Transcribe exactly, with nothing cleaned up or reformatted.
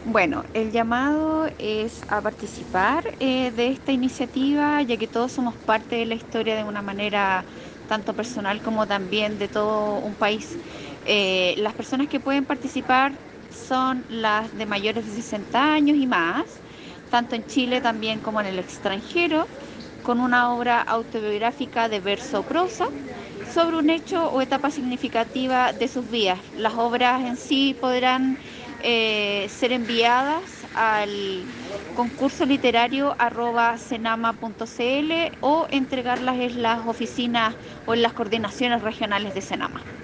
Bueno, el llamado es a participar eh, de esta iniciativa, ya que todos somos parte de la historia de una manera tanto personal como también de todo un país. Eh, las personas que pueden participar son las de mayores de sesenta años y más, tanto en Chile también como en el extranjero, con una obra autobiográfica de verso o prosa sobre un hecho o etapa significativa de sus vidas. Las obras en sí podrán eh, ser enviadas al concurso literario arroba cenama punto cl o entregarlas en las oficinas o en las coordinaciones regionales de Senama.